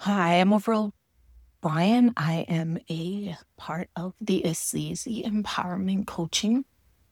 Hi, I'm Overall Brian. I am a part of the Assisi Empowerment Coaching.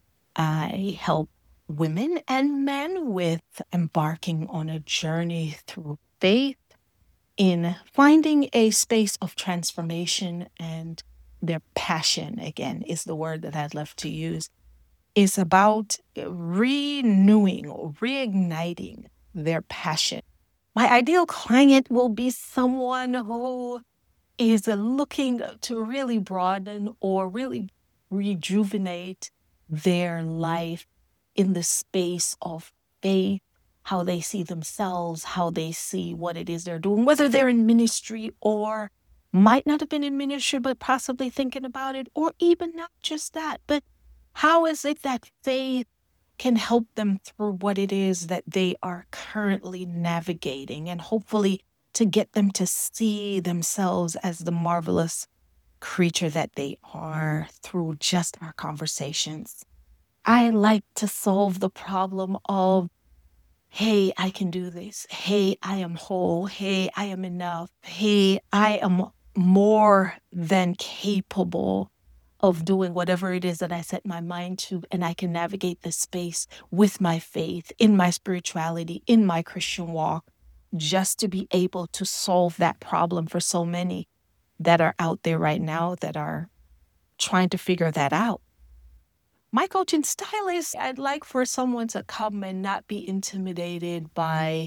I help women and men with embarking on a journey through faith in finding a space of transformation, and their passion, again, is the word that I'd love to use, is about renewing or reigniting their passion. My ideal client will be someone who is looking to really broaden or really rejuvenate their life in the space of faith, how they see themselves, how they see what it is they're doing, whether they're in ministry or might not have been in ministry, but possibly thinking about it, or even not just that, but how is it that faith can help them through what it is that they are currently navigating, and hopefully to get them to see themselves as the marvelous creature that they are through just our conversations. I like to solve the problem of, hey, I can do this. Hey, I am whole. Hey, I am enough. Hey, I am more than capable of doing whatever it is that I set my mind to, and I can navigate this space with my faith, in my spirituality, in my Christian walk, just to be able to solve that problem for so many that are out there right now that are trying to figure that out. My coaching style is, I'd like for someone to come and not be intimidated by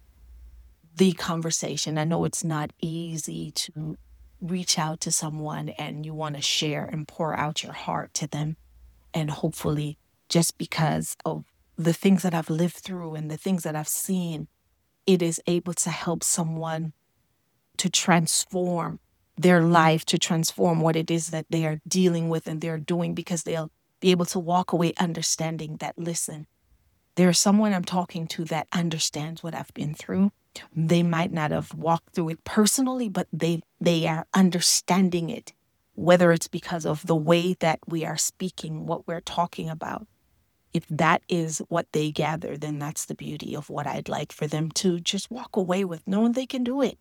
the conversation. I know it's not easy to reach out to someone and you want to share and pour out your heart to them. And hopefully, just because of the things that I've lived through and the things that I've seen, it is able to help someone to transform their life, to transform what it is that they are dealing with and they're doing, because they'll be able to walk away understanding that, listen, there's someone I'm talking to that understands what I've been through. They might not have walked through it personally, but they are understanding it, whether it's because of the way that we are speaking, what we're talking about. If that is what they gather, then that's the beauty of what I'd like for them to just walk away with, knowing they can do it.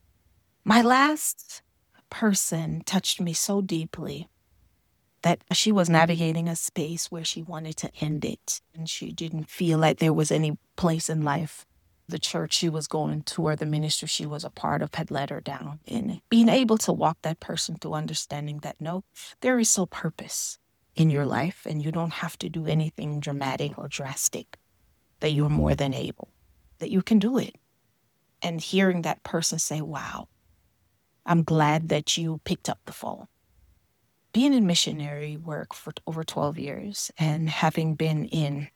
My last person touched me so deeply that she was navigating a space where she wanted to end it, and she didn't feel like there was any place in life. The church she was going to or the ministry she was a part of had let her down. And being able to walk that person through understanding that, no, there is still purpose in your life, and you don't have to do anything dramatic or drastic, that you're more than able, that you can do it. And hearing that person say, wow, I'm glad that you picked up the phone. Being in missionary work for over 12 years and having been in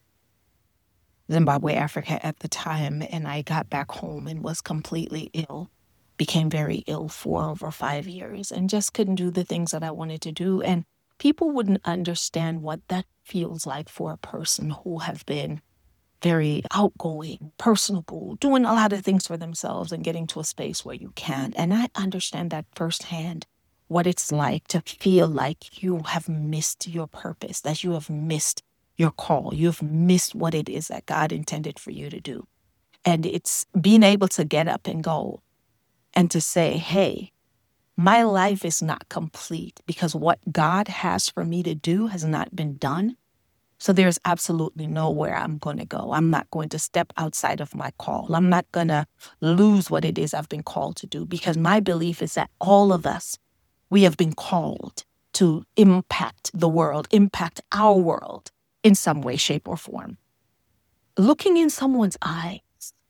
Zimbabwe, Africa at the time, and I got back home and was completely ill, became very ill for over 5 years and just couldn't do the things that I wanted to do. And people wouldn't understand what that feels like for a person who have been very outgoing, personable, doing a lot of things for themselves and getting to a space where you can't. And I understand that firsthand, what it's like to feel like you have missed your purpose, that you have missed your call, you've missed what it is that God intended for you to do. And it's being able to get up and go and to say, hey, my life is not complete because what God has for me to do has not been done. So there's absolutely nowhere I'm going to go. I'm not going to step outside of my call. I'm not going to lose what it is I've been called to do, because my belief is that all of us, we have been called to impact the world, impact our world in some way, shape, or form. Looking in someone's eyes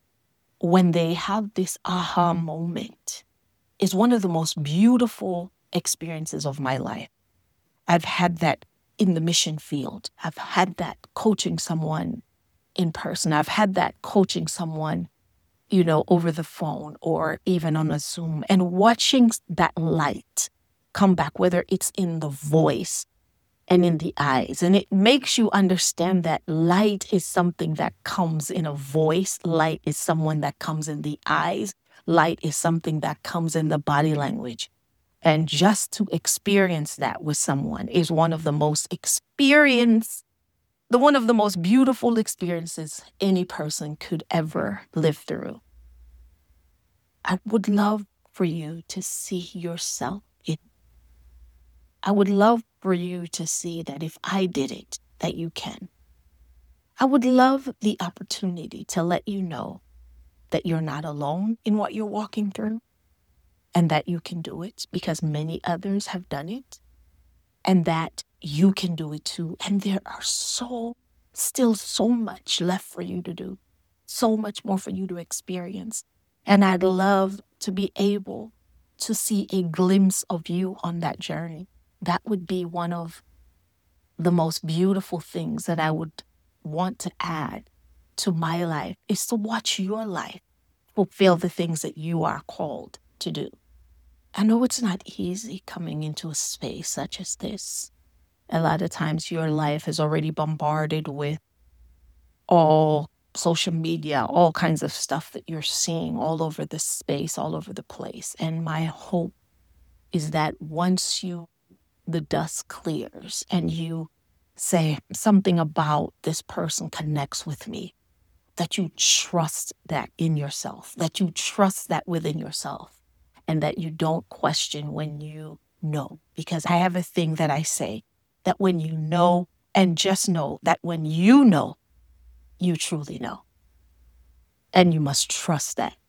when they have this aha moment is one of the most beautiful experiences of my life. I've had that in the mission field. I've had that coaching someone in person. I've had that coaching someone, over the phone or even on a Zoom, and watching that light come back, whether it's in the voice and in the eyes. And it makes you understand that light is something that comes in a voice. Light is someone that comes in the eyes. Light is something that comes in the body language. And just to experience that with someone is one of the most beautiful experiences any person could ever live through. I would love for you to see yourself in. I would love for you to see that if I did it, that you can. I would love the opportunity to let you know that you're not alone in what you're walking through and that you can do it because many others have done it and that you can do it too. And there are still so much left for you to do, so much more for you to experience. And I'd love to be able to see a glimpse of you on that journey. That would be one of the most beautiful things that I would want to add to my life, is to watch your life fulfill the things that you are called to do. I know it's not easy coming into a space such as this. A lot of times your life is already bombarded with all social media, all kinds of stuff that you're seeing all over the space, all over the place. And my hope is that once the dust clears and you say something about this person connects with me, that you trust that in yourself, that you trust that within yourself, and that you don't question when you know. Because I have a thing that I say, that when you know, and just know that when you know, you truly know. And you must trust that